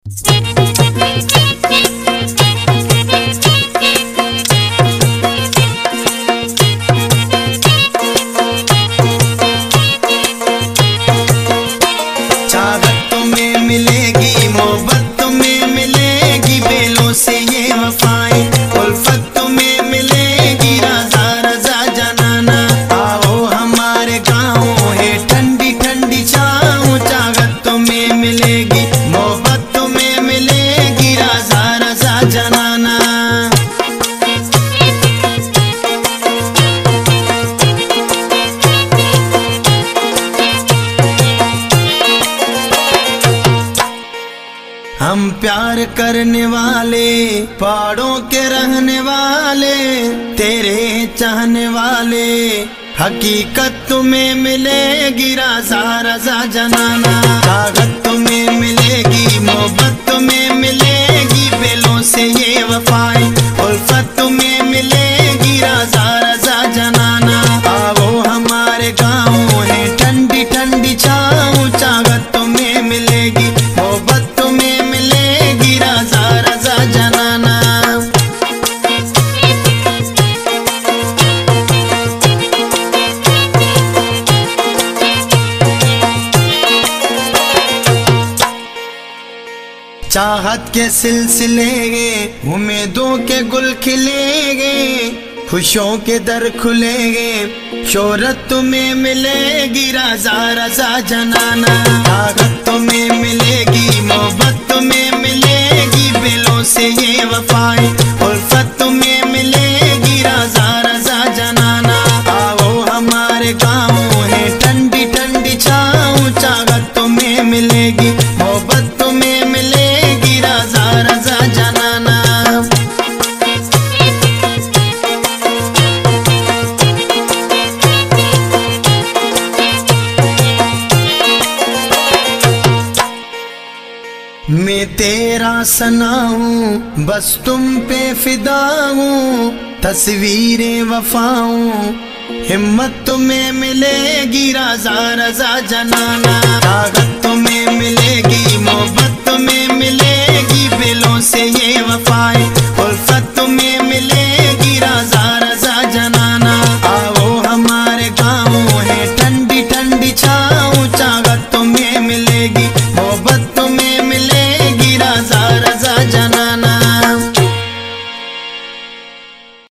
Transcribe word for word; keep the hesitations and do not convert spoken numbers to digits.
हम प्यार करने वाले, पहाड़ों के रहने वाले, तेरे चाहने वाले, हकीकत तुम्हें मिलेगी राज़ा रज़ा जनाना। ताकत तुम्हें मिलेगी, मोहब्बत तुम्हें मिलेगी, बेलों से ये वफाएं, उल्फत तुम्हें मिलेगी राज़ा रज़ा जनाना। आओ हमारे गाँव है ठंडी ठंडी छाँव, चाहत तुम्हें मिलेगी, मोहब्बत तुम्हें मिलेगी राज़ा रज़ा जनाना। चाहत के सिलसिले उम्मीदों के गुल खिलेंगे, खुशियों के दर खुलेंगे, शोहरत तुम्हें मिलेगी राज़ा रज़ा जनाना। ताकत तुम्हें मिलेगी, मोहब्बत तुम्हें मिलेगी, बेलों से ये वफाएं, उल्फत तुम्हें मिलेगी राज़ा रज़ा जनाना। आओ हमारे गाँव है ठंडी ठंडी छाँव, चाहत तुम्हें मिलेगी, मोहब्बत तुम्हें मिलेगी राज़ा रज़ा जनाना। मैं तेरा सना हूँ, बस तुम पे फिदा हूँ, तस्वीरें वफाऊं, हिम्मत तुम्हें मिलेगी राज़ा रज़ा जनाना। ताकत तुम्हें मिलेगी,